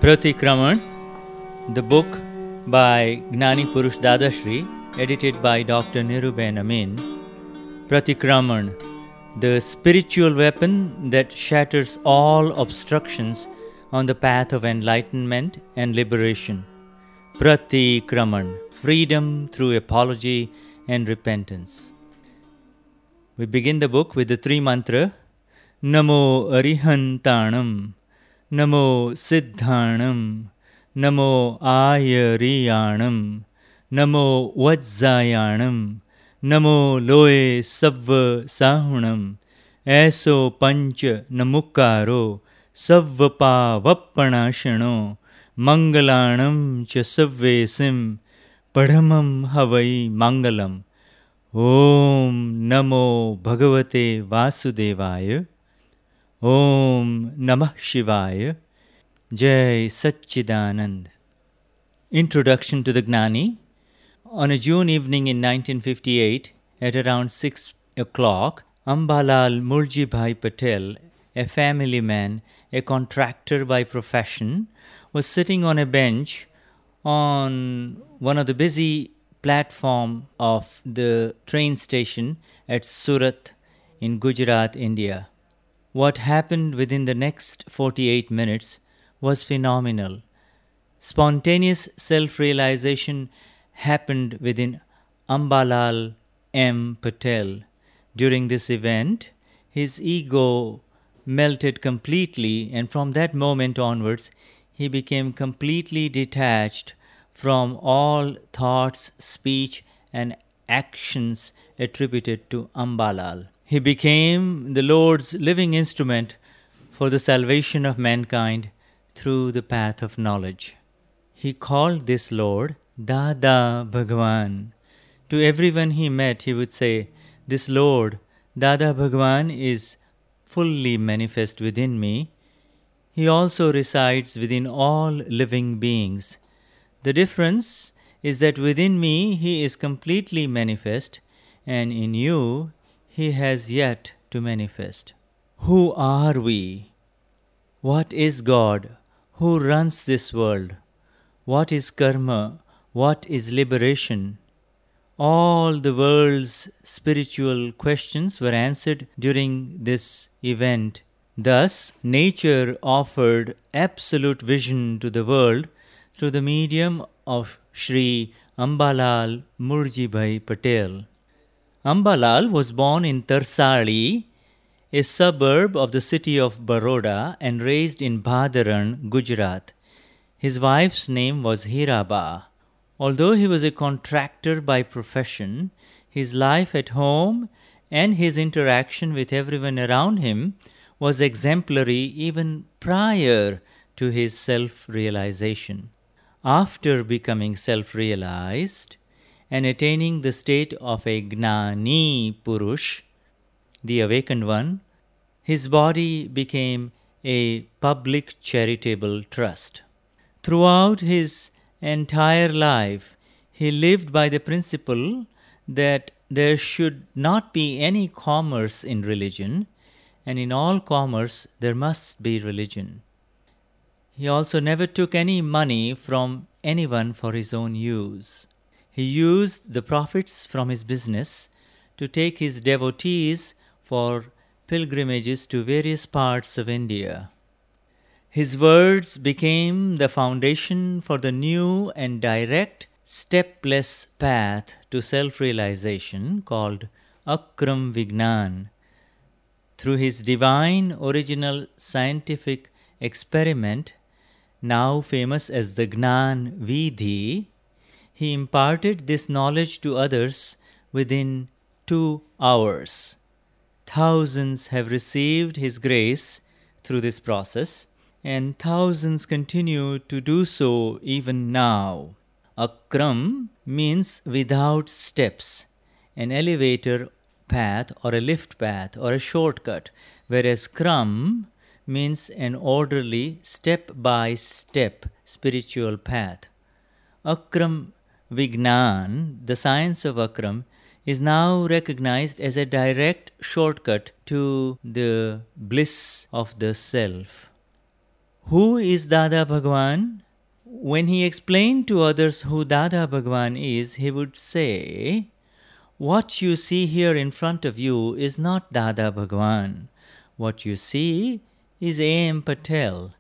Pratikraman, the book by Gnani Purush Dadashri, edited by Dr. Niruben Amin. Pratikraman, the spiritual weapon that shatters all obstructions on the path of enlightenment and liberation. Pratikraman, freedom through apology and repentance. We begin the book with the three mantra, Namo Arihantanam, Namo Siddhanam, Namo Ayariyanam, Namo Vajjayanam, Namo Loe Savva Sahunam, Aso Pancha Namukaro, Savvapa Vappanashano, Mangalanam Cha Savvesim, Padhamam Havai Mangalam. Om Namo Bhagavate Vasudevaya. Om Namah Shivaya. Jai Satchidanand. Introduction to the Gnani. On a June evening in 1958, at around 6 o'clock, Ambalal Murjibhai Patel, a family man, a contractor by profession, was sitting on a bench on one of the busy platform of the train station at Surat in Gujarat, India. What happened within the next 48 minutes was phenomenal. Spontaneous self-realization happened within Ambalal M. Patel. During this event, his ego melted completely, and from that moment onwards, he became completely detached from all thoughts, speech, and actions attributed to Ambalal. He became the Lord's living instrument for the salvation of mankind through the path of knowledge. He called this Lord Dada Bhagwan. To everyone he met, he would say, "This Lord, Dada Bhagwan, is fully manifest within me. He also resides within all living beings. The difference is that within me he is completely manifest, and in you he has yet to manifest." Who are we? What is God? Who runs this world? What is karma? What is liberation? All the world's spiritual questions were answered during this event. Thus, nature offered absolute vision to the world through the medium of Sri Ambalal Murjibhai Patel. Ambalal was born in Tarsali, a suburb of the city of Baroda, and raised in Bhadaran, Gujarat. His wife's name was Hiraba. Although he was a contractor by profession, his life at home and his interaction with everyone around him was exemplary even prior to his self-realization. After becoming self-realized and attaining the state of a Gnani Purush, the awakened one, his body became a public charitable trust. Throughout his entire life, he lived by the principle that there should not be any commerce in religion, and in all commerce there must be religion. He also never took any money from anyone for his own use. He used the profits from his business to take his devotees for pilgrimages to various parts of India. His words became the foundation for the new and direct stepless path to self-realization called Akram Vignan. Through his divine original scientific experiment, now famous as the Gnan Vidhi, he imparted this knowledge to others within 2 hours. Thousands have received his grace through this process, and thousands continue to do so even now. Akram means without steps, an elevator path or a lift path or a shortcut, whereas Kram means an orderly step-by-step spiritual path. Akram Vignan, the science of Akram, is now recognized as a direct shortcut to the bliss of the self. Who is Dada Bhagwan? When he explained to others who Dada Bhagwan is, he would say, "What you see here in front of you is not Dada Bhagwan. What you see is A.M. Patel.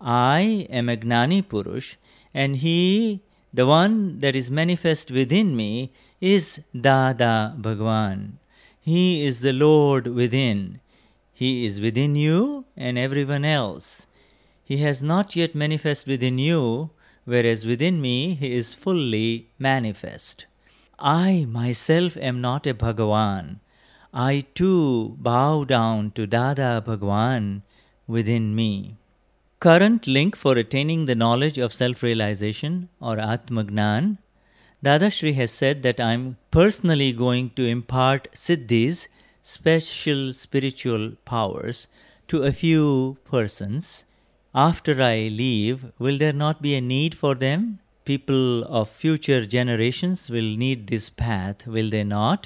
I am a Gnani Purush, and he, the one that is manifest within me, is Dada Bhagwan. He is the Lord within. He is within you and everyone else. He has not yet manifest within you, whereas within me he is fully manifest. I myself am not a Bhagavan. I too bow down to Dada Bhagwan within me." Current link for attaining the knowledge of self-realization or Atmagnan. Dadashri has said that I am personally going to impart siddhis, special spiritual powers, to a few persons. After I leave, will there not be a need for them? People of future generations will need this path, will they not?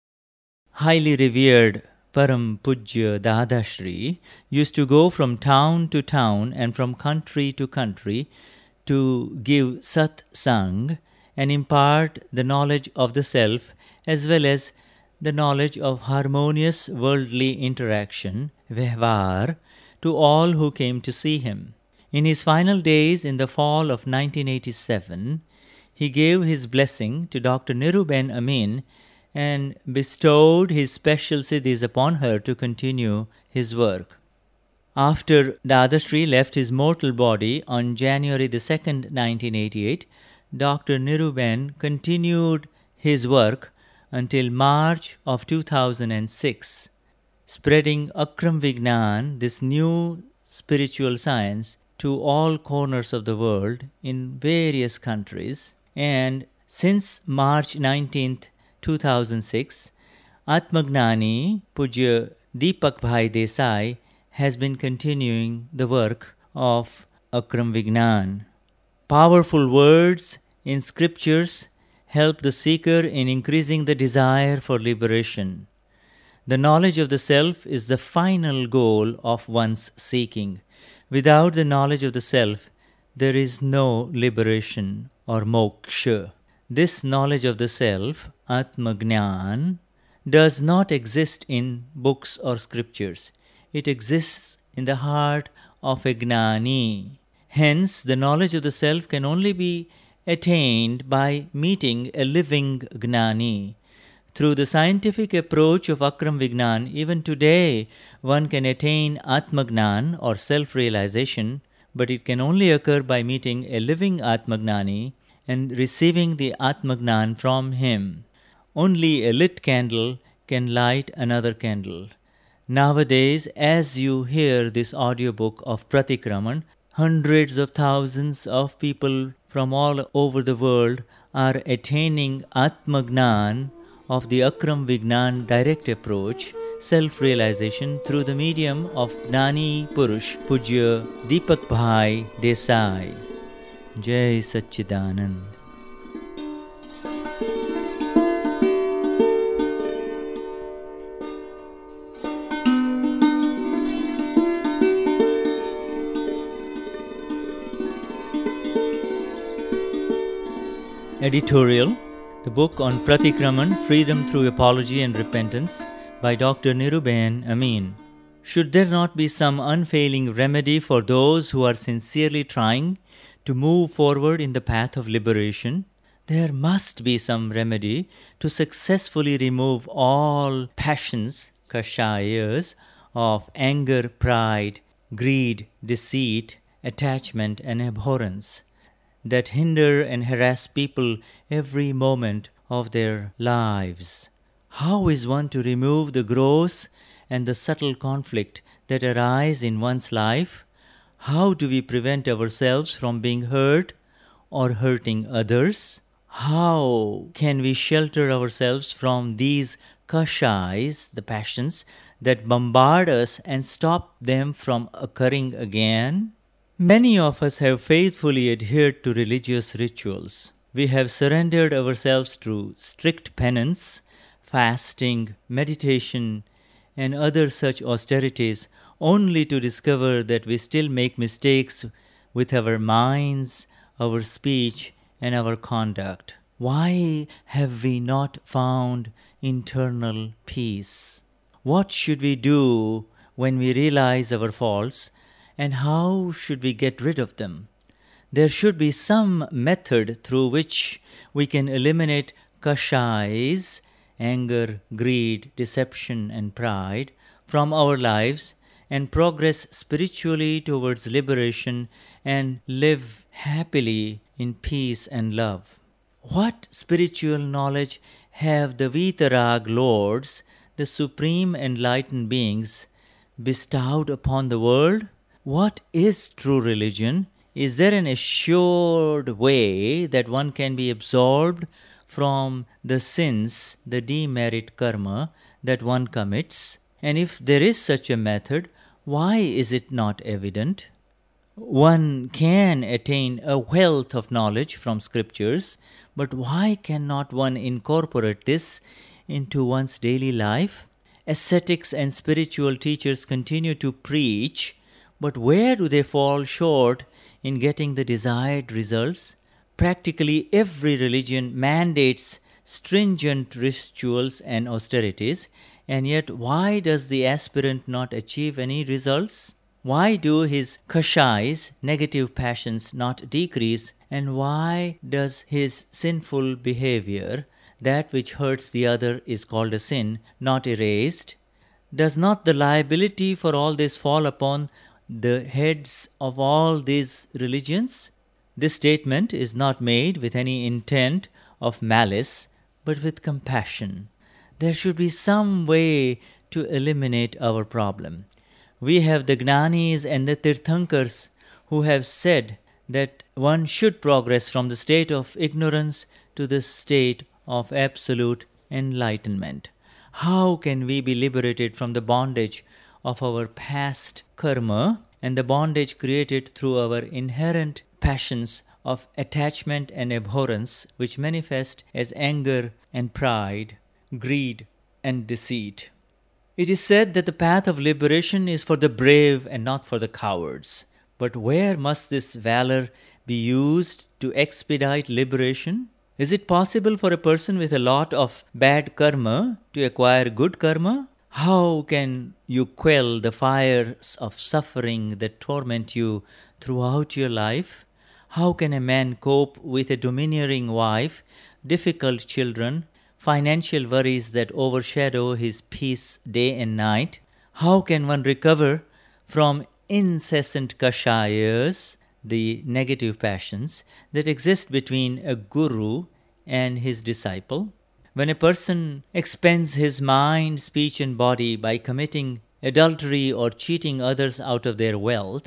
Highly revered Param Pujya Dadashri used to go from town to town and from country to country to give satsang and impart the knowledge of the self as well as the knowledge of harmonious worldly interaction, vyavhar, to all who came to see him. In his final days in the fall of 1987, he gave his blessing to Dr. Niruben Amin and bestowed his special siddhis upon her to continue his work. After Dadashri left his mortal body on January the 2nd, 1988, Dr. Niruben continued his work until March of 2006, spreading Akram Vignan, this new spiritual science, to all corners of the world in various countries. And since March 19th, 2006, Atmagnani Pujya Deepak Bhai Desai has been continuing the work of Akram Vignan. Powerful words in scriptures help the seeker in increasing the desire for liberation. The knowledge of the self is the final goal of one's seeking. Without the knowledge of the self, there is no liberation or moksha. This knowledge of the self, Atmagnan, does not exist in books or scriptures. It exists in the heart of a Gnani. Hence, the knowledge of the self can only be attained by meeting a living Gnani. Through the scientific approach of Akram Vignan, even today one can attain Atmagnan or self-realization, but it can only occur by meeting a living Atmagnani and receiving the Atmagnan from him. Only a lit candle can light another candle. Nowadays, as you hear this audiobook of Pratikraman, hundreds of thousands of people from all over the world are attaining Atmagnan of the Akram Vignan direct approach, self-realization through the medium of Gnani Purush Pujya Deepak Bhai Desai. Jai Satchidanand. Editorial. The book on Pratikraman, Freedom Through Apology and Repentance by Dr. Niruben Amin. Should there not be some unfailing remedy for those who are sincerely trying to move forward in the path of liberation? There must be some remedy to successfully remove all passions, kashayas, of anger, pride, greed, deceit, attachment and abhorrence that hinder and harass people every moment of their lives. How is one to remove the gross and the subtle conflict that arise in one's life? How do we prevent ourselves from being hurt or hurting others? How can we shelter ourselves from these kashais, the passions, that bombard us and stop them from occurring again? Many of us have faithfully adhered to religious rituals. We have surrendered ourselves to strict penance, fasting, meditation, and other such austerities, only to discover that we still make mistakes with our minds, our speech, and our conduct. Why have we not found internal peace? What should we do when we realize our faults, and how should we get rid of them? There should be some method through which we can eliminate kashais, anger, greed, deception, and pride from our lives and progress spiritually towards liberation and live happily in peace and love. What spiritual knowledge have the Vitarag lords, the supreme enlightened beings, bestowed upon the world? What is true religion? Is there an assured way that one can be absolved from the sins, the demerit karma that one commits? And if there is such a method, why is it not evident? One can attain a wealth of knowledge from scriptures, but why cannot one incorporate this into one's daily life? Ascetics and spiritual teachers continue to preach, but where do they fall short in getting the desired results? Practically every religion mandates stringent rituals and austerities, and yet why does the aspirant not achieve any results? Why do his kashais, negative passions, not decrease, and why does his sinful behavior, that which hurts the other is called a sin, not erased? Does not the liability for all this fall upon the heads of all these religions? This statement is not made with any intent of malice, but with compassion. There should be some way to eliminate our problem. We have the Gnanis and the Tirthankars who have said that one should progress from the state of ignorance to the state of absolute enlightenment. How can we be liberated from the bondage of our past karma and the bondage created through our inherent passions of attachment and abhorrence, which manifest as anger and pride, greed and deceit? It is said that the path of liberation is for the brave and not for the cowards. But where must this valor be used to expedite liberation? Is it possible for a person with a lot of bad karma to acquire good karma? How can you quell the fires of suffering that torment you throughout your life? How can a man cope with a domineering wife, difficult children, financial worries that overshadow his peace day and night? How can one recover from incessant kashayas, the negative passions, that exist between a guru and his disciple? When a person expends his mind, speech and body by committing adultery or cheating others out of their wealth,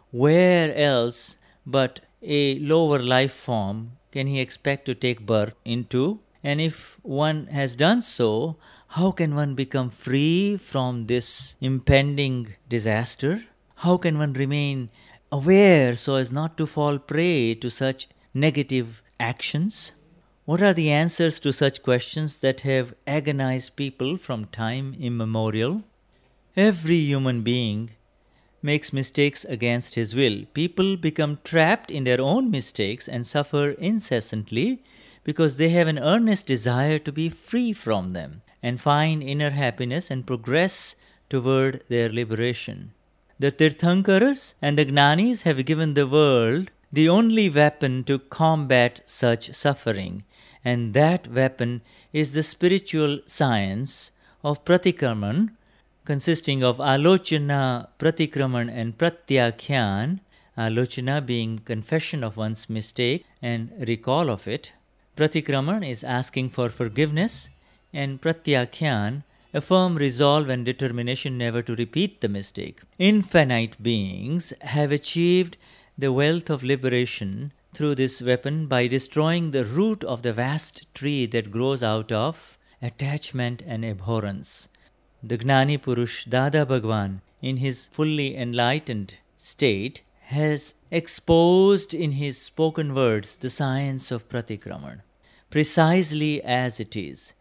where else but a lower life form can he expect to take birth into? And if one has done so, how can one become free from this impending disaster? How can one remain aware so as not to fall prey to such negative actions? What are the answers to such questions that have agonized people from time immemorial? Every human being makes mistakes against his will. People become trapped in their own mistakes and suffer incessantly because they have an earnest desire to be free from them and find inner happiness and progress toward their liberation. The Tirthankaras and the Gnanis have given the world the only weapon to combat such suffering, and that weapon is the spiritual science of Pratikraman, consisting of Alochana, Pratikraman and Pratyakhyan, Alochana being confession of one's mistake and recall of it. Pratikraman is asking for forgiveness, and Pratyakhyan a firm resolve and determination never to repeat the mistake. Infinite beings have achieved the wealth of liberation through this weapon by destroying the root of the vast tree that grows out of attachment and abhorrence. The Gnani Purush Dada Bhagwan, in his fully enlightened state, has exposed in his spoken words the science of Pratikraman, precisely as it is.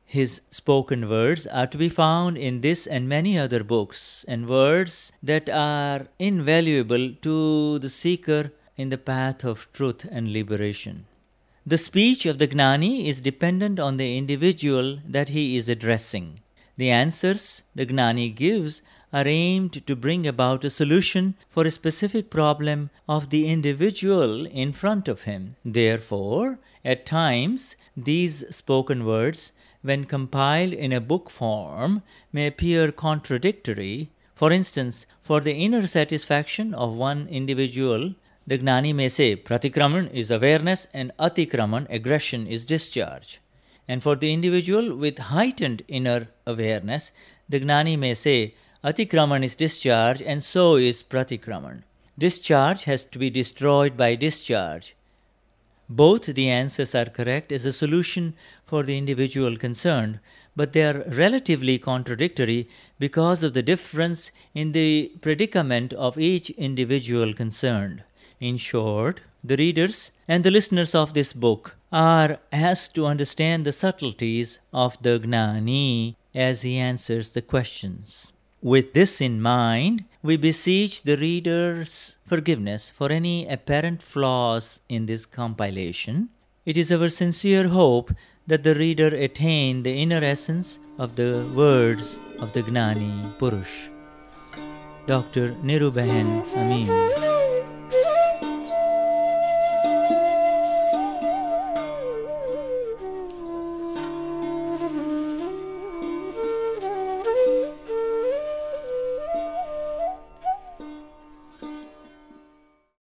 His spoken words are to be found in this and many other books, and words that are invaluable to the seeker in the path of truth and liberation. The speech of the Gnani is dependent on the individual that he is addressing. The answers the Gnani gives are aimed to bring about a solution for a specific problem of the individual in front of him. Therefore, at times, these spoken words, when compiled in a book form, may appear contradictory. For instance, for the inner satisfaction of one individual, the Gnani may say, Pratikraman is awareness and Atikraman, aggression, is discharge. And for the individual with heightened inner awareness, the Gnani may say, Atikraman is discharge and so is Pratikraman. Discharge has to be destroyed by discharge. Both the answers are correct as a solution for the individual concerned, but they are relatively contradictory because of the difference in the predicament of each individual concerned. In short, the readers and the listeners of this book are asked to understand the subtleties of the Gnani as he answers the questions. With this in mind, we beseech the reader's forgiveness for any apparent flaws in this compilation. It is our sincere hope that the reader attain the inner essence of the words of the Gnani Purush. Dr. Niruben Amin.